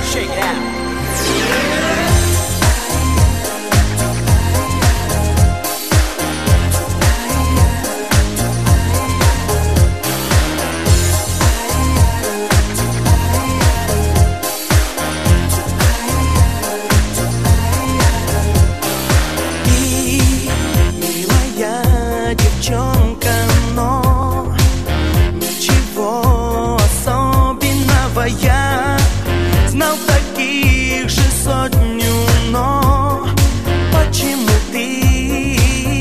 Shake it out. Девчонка, но ничего особенного я знал таких же сотню, но почему ты?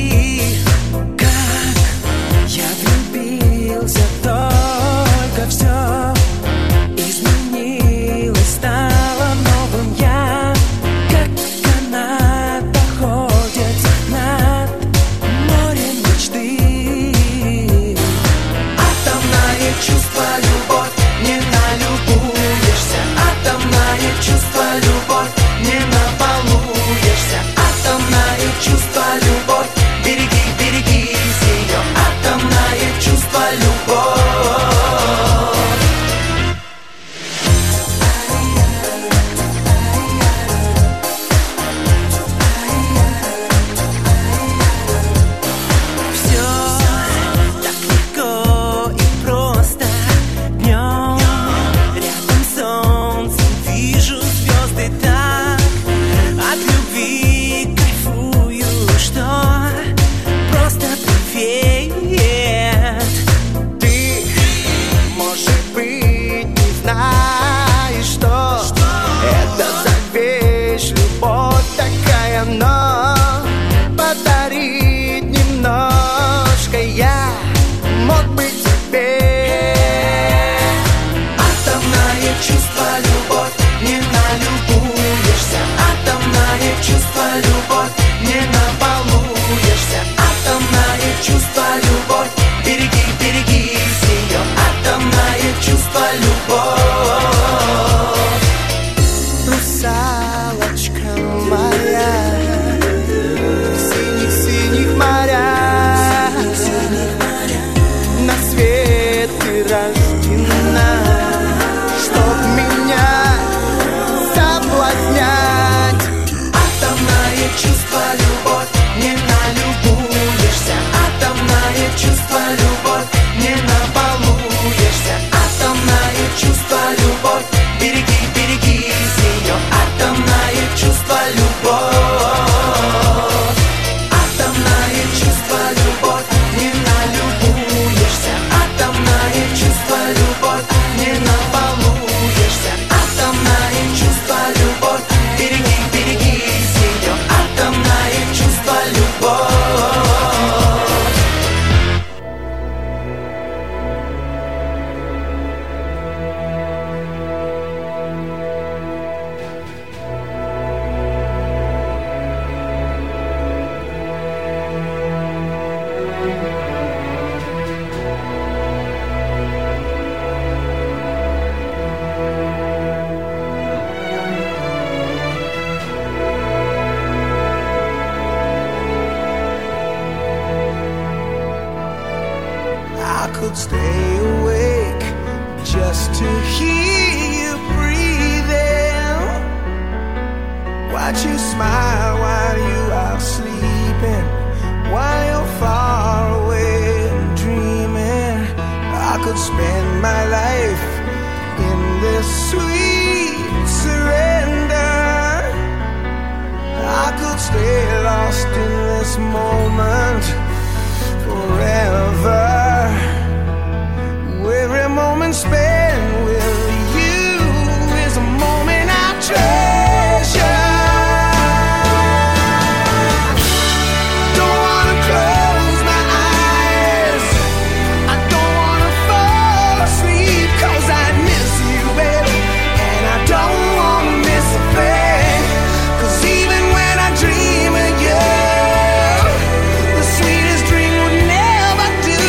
Как я влюбился, только все изменилось, стало новым я, как канат проходит над морем мечты. Атомное чувство, любовь, не налюбуешься. Атомное чувство, любовь, не набалуешься. Атомное чувство, любовь, береги, берегись ее. Атомное чувство, любовь. Все так легко и просто. Днем рядом с солнцем вижу звезды так. От любви кайфую, что просто привет. Ты, может быть, не знаешь, что это за вещь, любовь такая, но подарить немножко я мог бы тебе. Атомное чувство, любовь, не налюбуешься. Атомное чувство, любовь, не набалуешься. Атомное чувство, любовь, береги, берегись ее. Атомное чувство, любовь. Русалочка моя, в синих-синих морях, на свет ты рождена, чтоб меня соблазнять. Атомное чувство, любовь, не налюбуешься. Атомное чувство, любовь, не набалуешься. Атомное чувство, любовь, береги, берегись ее. Атомное чувство, любовь. Атомное чувство, любовь, не налюбуешься. Атомное чувство, любовь, не набалуешься. Атомное чувство, любовь, береги, берегись ее. Атомное чувство, любовь. I could stay awake just to hear you breathing. Watch you smile while you are sleeping, while you're far away and dreaming. I could spend my life in this sweet surrender. I could stay lost in this moment forever. Every moment spent with you is a moment I treasure. Don't wanna close my eyes, I don't wanna fall asleep, 'cause I miss you, baby, and I don't wanna miss a thing. 'Cause even when I dream of you, the sweetest dream would never do.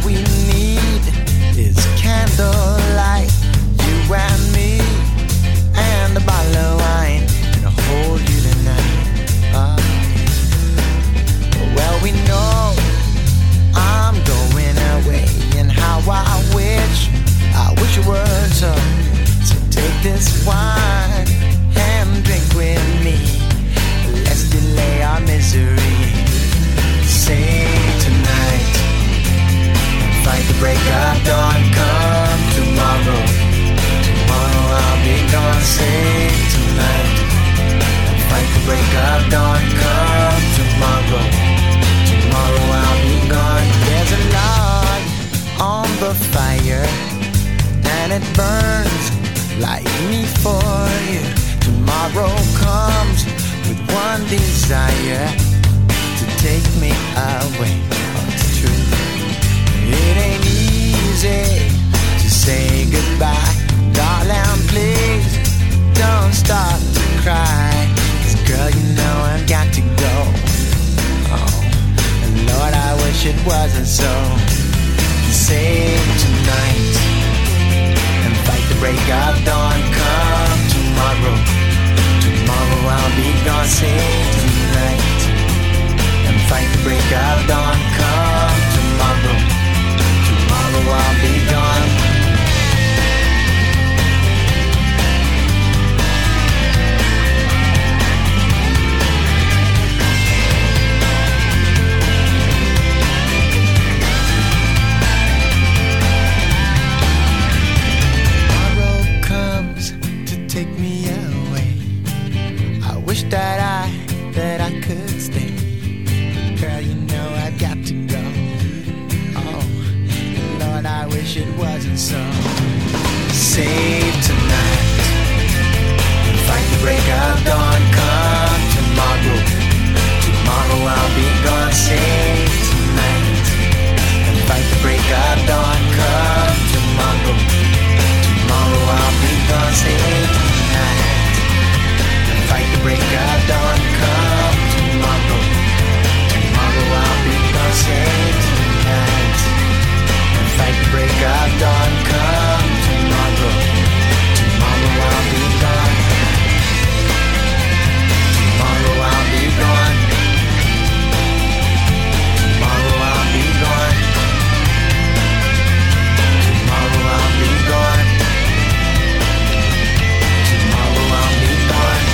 we need is candlelight, you and me, and a bottle of wine, and I'll hold you tonight. Well, we know I'm going away, and how I wish it were so. So take this wine and drink with me. Let's delay our misery. Say tonight, fight the break of dawn. Come tomorrow, tomorrow I'll be gone. Say tonight, fight the break of dawn. Come tomorrow, tomorrow I'll be gone. There's a log on the fire, and it burns like me for you. Tomorrow comes with one desire, to take me away. Oh, it's true. It ain't easy to say goodbye. Darling, please don't start to cry. 'Cause girl, you know I've got to go. Oh, and Lord, I wish it wasn't so. Save tonight and fight the break of dawn. Come tomorrow, tomorrow I'll be gone. Save tonight and fight the break of dawn. Come tomorrow, tomorrow I'll be gone. That I could stay. Girl, you know I've got to go. Oh, Lord, I wish it wasn't so. Save tonight, fight the break of dawn. Come tomorrow, tomorrow I'll be gone. Save tonight and fight the break of dawn. Come tomorrow, tomorrow I'll be gone. Save tonight, fight the break of dawn. Come tomorrow, tomorrow I'll be gone. Save tonight and fight the break of dawn. Come tomorrow, tomorrow I'll be gone. Tomorrow I'll be gone. Tomorrow I'll be gone. Tomorrow I'll be gone. Tomorrow I'll be gone.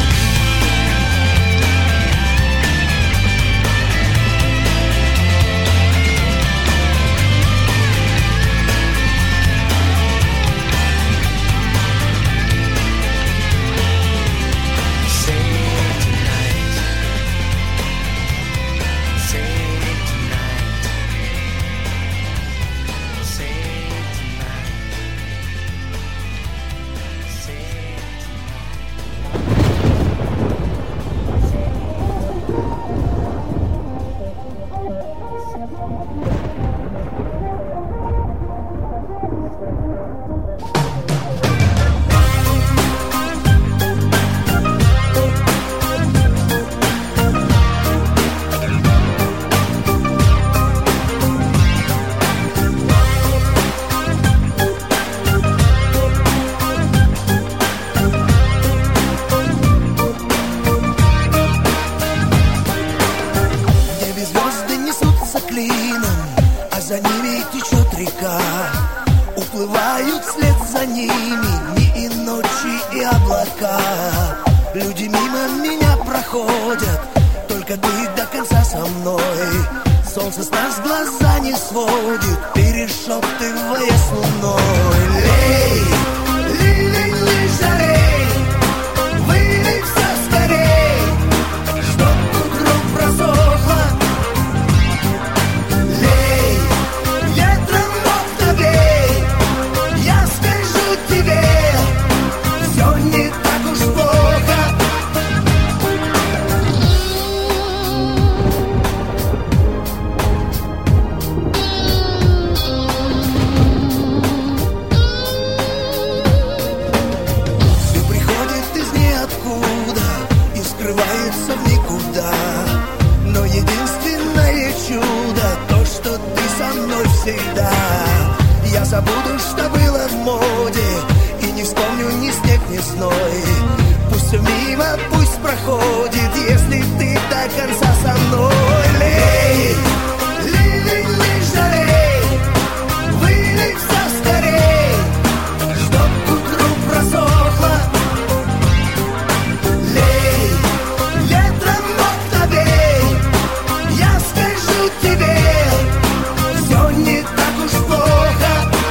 Уплывают вслед за ними дни и ночи и облака. Люди мимо меня проходят, только ты до конца со мной. Солнце с нас глаза не сводит, перешептывая с луной. Лей, лей, жалей, вылей все скорей, чтоб утро просохло. Лей, ветром ног нагрей, я скажу тебе, все не так уж плохо. навсегда. Я забуду, что было в моде, и не вспомню ни снег, ни зной. Пусть все мимо, пусть проходит, если ты до конца со мной. Лей, лей, лей, лей, жалей, вылей все скорей, чтоб к утру просохло. Лей, ветром в октобей, я скажу тебе, все не так уж плохо.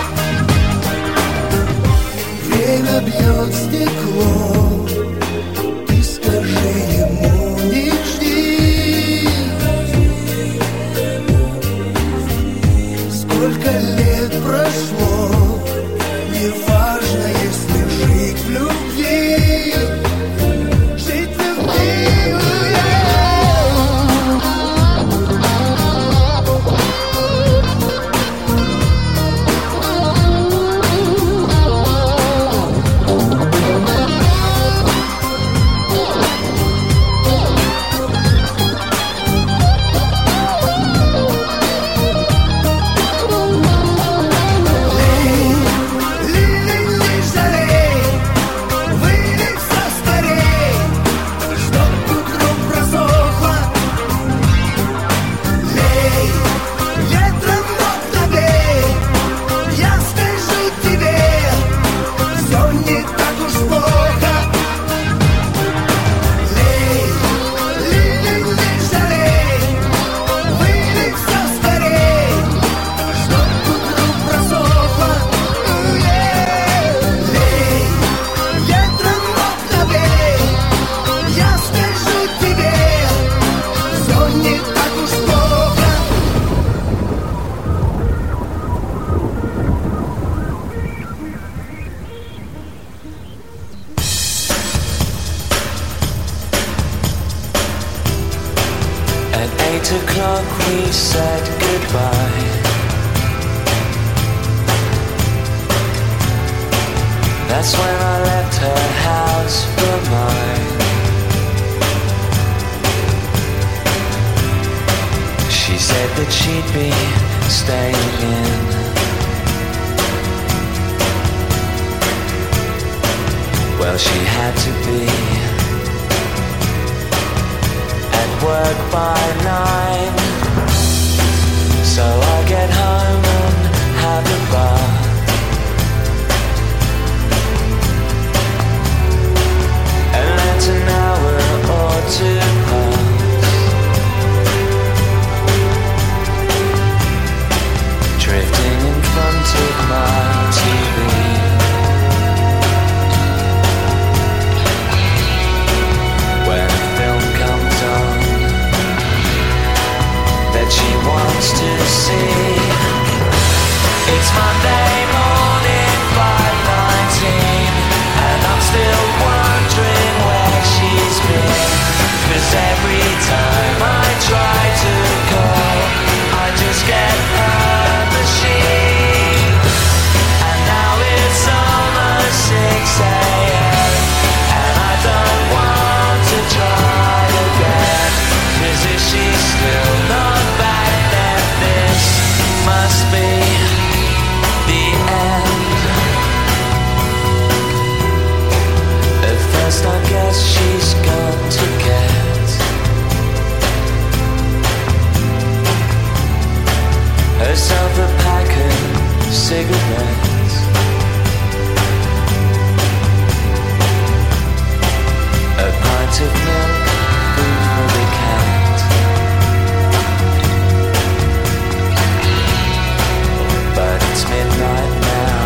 Время бьет стекло, ты скажи ему не жди. Сколько лет прошло, не важно, если жить в любви. Жить в любви. We said goodbye. That's when I left her house for mine. She said that she'd be staying in. Well, she had to be at work by 9. So I get home and have a bath. And let an hour or two pass, drifting in front of my TV. When a film comes on that she wants to see, it's Monday morning, 5:19, and I'm still wondering where she's been. 'Cause every time I try to call, I just get her machine. And now it's almost 6 a.m. and I don't want to try again. 'Cause if she's still not back, then this must be the end. At first I guess she's gone to get herself a pack of cigarettes. A pint of milk, food for the cat. But it's midnight now,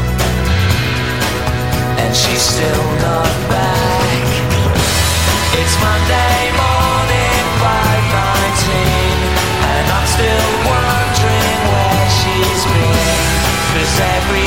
and she's still not back. It's Monday morning, 5:19, and I'm still wondering where she's been. 'Cause every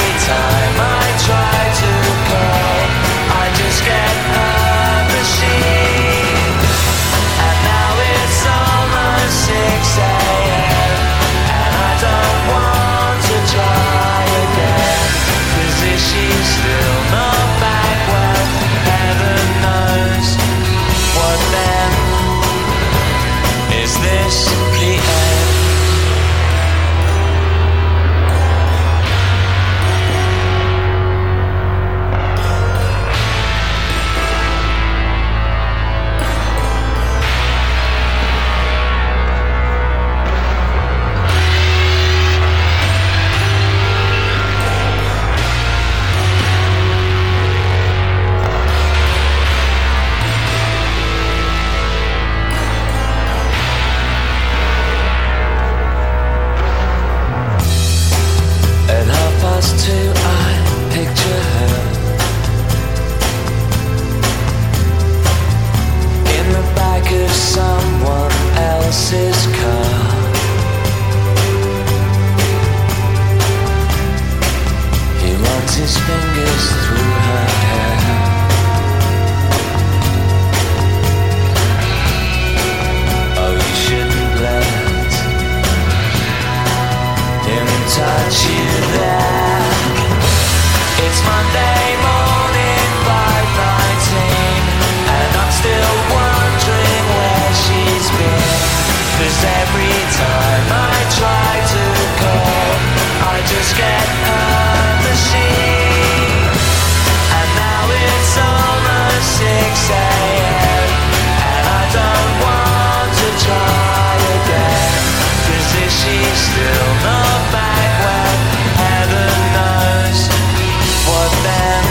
got you there. It's Monday morning, 5:19, and I'm still wondering where she's been. 'Cause every time I try to call, I just get her machine. And now it's almost 6 a.m. and I don't want to try again. 'Cause if she's still not back, well, heaven knows. What then?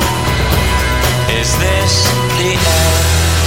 Is this the end?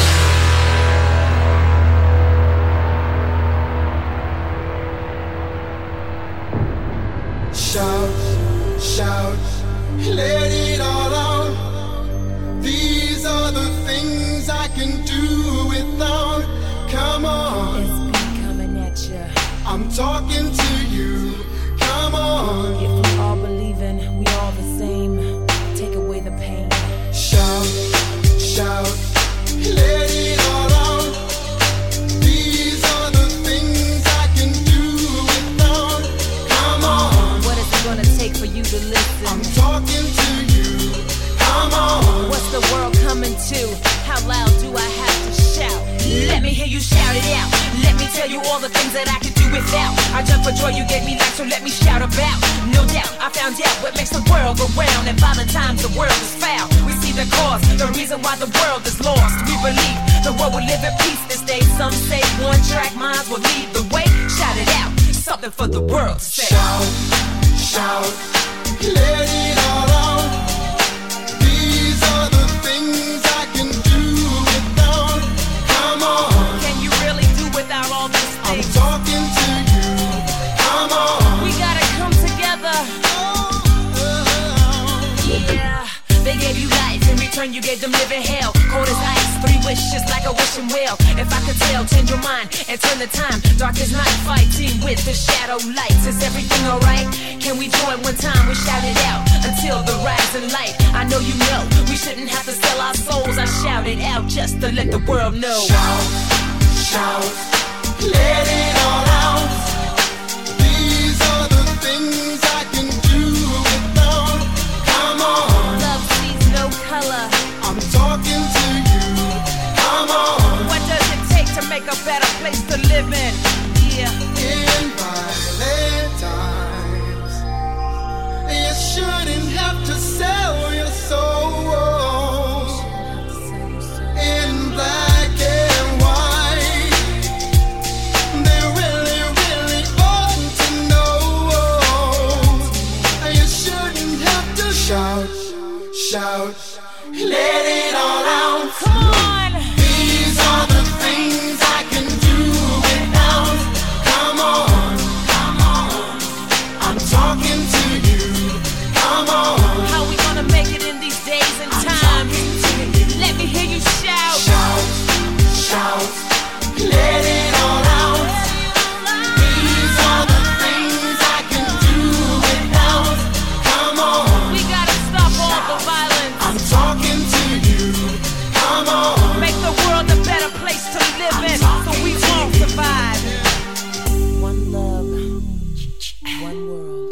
Shout, shout, let it all out. These are the things I can do without. Come on, It's me coming at ya. I'm talking to you. Come on, If we all believing we all the same, take away the pain. shout, shout, let it all out. These are the things I can do without. Come on, What is it gonna take for you to listen? I'm talking to you. Come on, What's the world coming to? How loud do I have to shout? Let me hear you shout it out. Let me tell you all the things that I could do without. I jump for joy, you gave me life, so let me shout about. No doubt, I found out what makes the world go round. And by the time the world is found, we see the cause, the reason why the world is lost. We believe the world will live in peace this day. Some say one track minds will lead the way. Shout it out, something for the world to say. shout, shout, let it all out. These are the things I can do without. Come on, Can you really do without all these I'm things? talking to you. Come on, We gotta come together. Yeah, they gave you life, in return you gave them living hell. Cold as ice, 3 wishes like a wishing well. If I could tell, change your mind and turn the time. Dark as night, fighting with the shadow lights. Is everything alright? Can we join one time? We shout it out until the rising light. I know you know we shouldn't have to sell our souls. I shout it out just to let the world know. shout, shout, let it all out. These are the things I can do without. Come on, Love sees no color. I'm talking to you. Come on, What does it take to make a better place to live in? Yeah. in violent times, you shouldn't have to sell your soul. In black and white, they really, really ought to know. You shouldn't have to shout, shout, let it all out. Come on. These are the things I can do without. Come on, I'm talking to you. Come on, How we gonna make it in these days and times? Let me hear you shout. shout, shout, let it all out. These are the things I can do without. Come on, We gotta stop all the violence. I'm talking to you. Come on, Make the world a better place to live in, so we won't survive. One love, one world.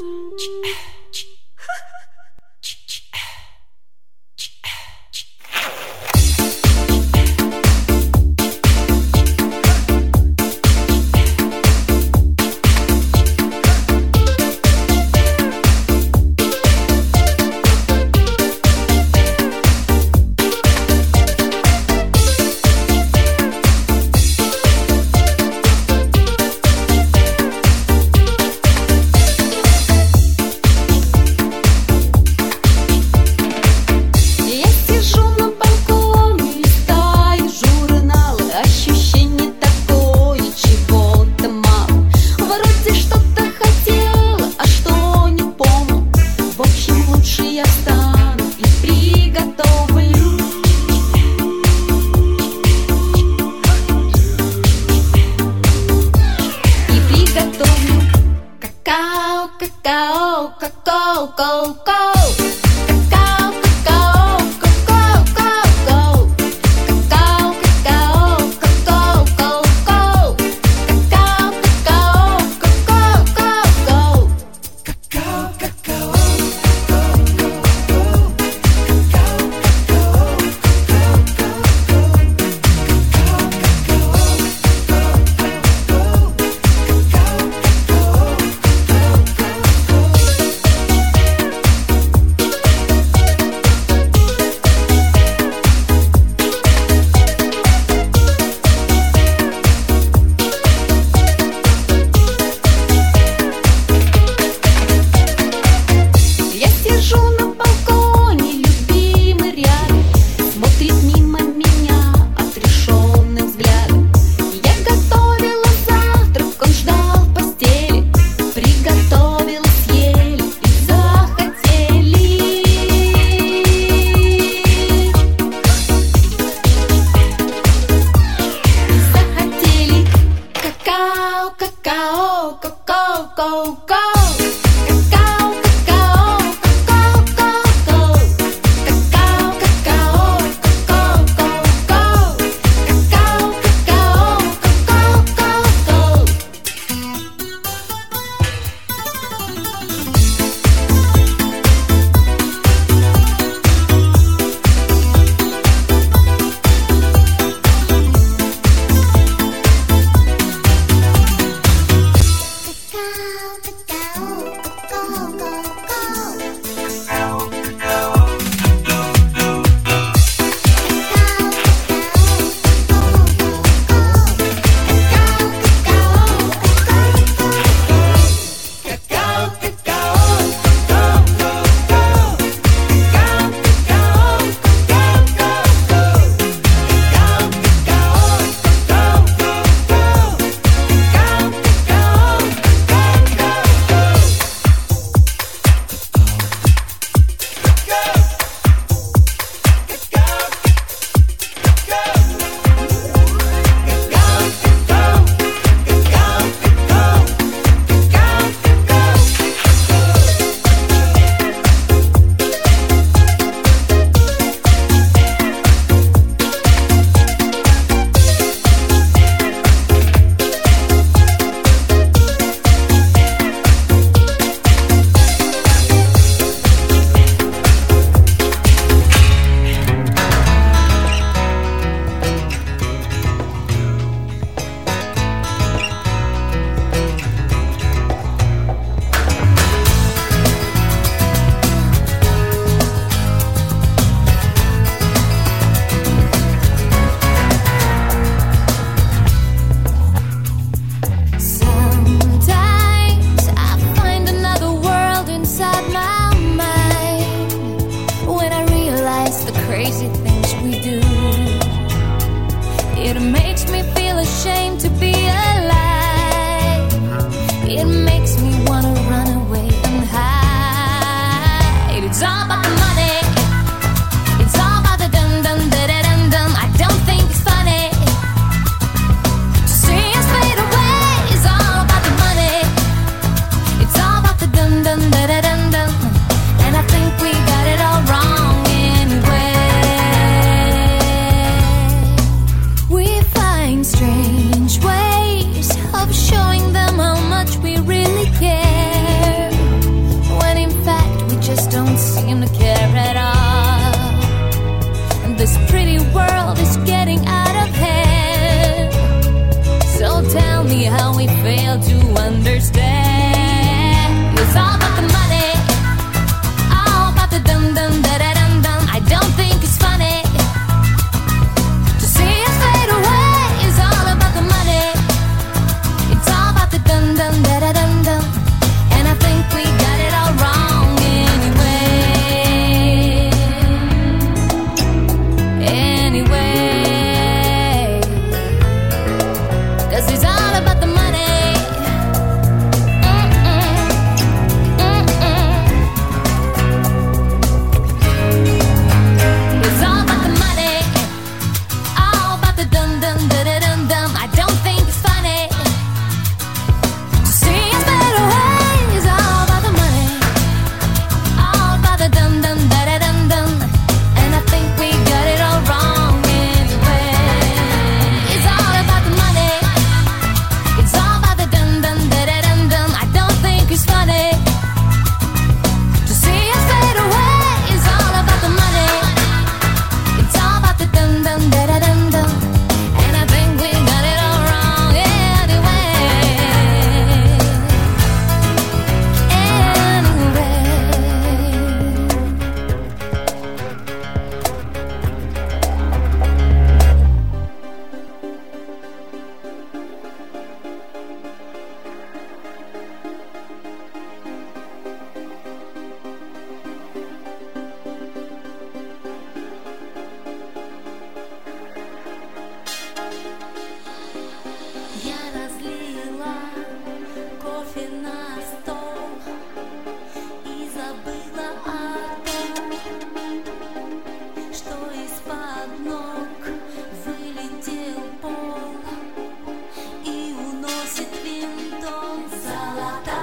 Золотая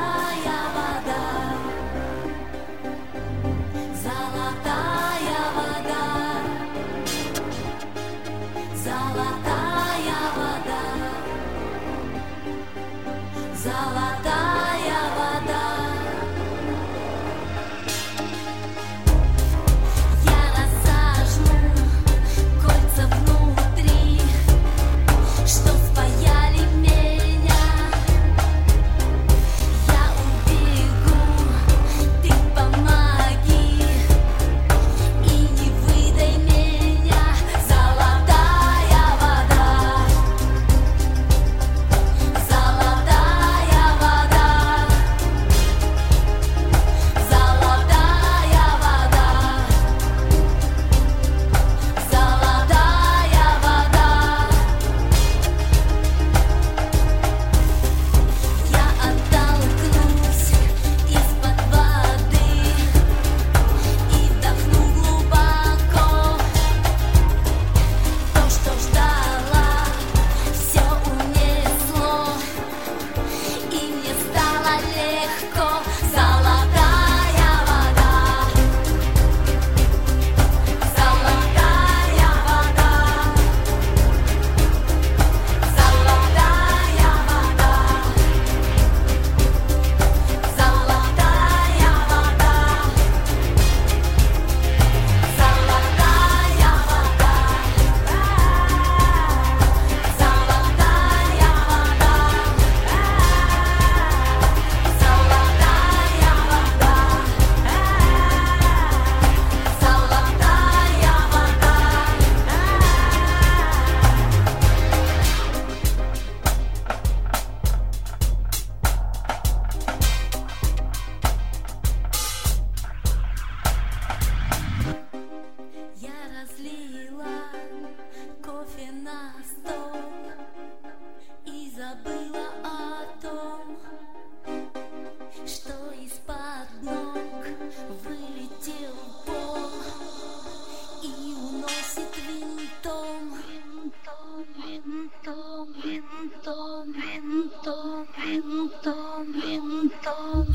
сделать легко. Золотая вода, золотая вода, золотая вода, золотая вода, золотая вода, золотая вода, я разлила кофе на стол и забыла о том, что из-под ног вылетел пол и уносит винтом, винтом, винтом, винтом, винтом, винтом, винтом.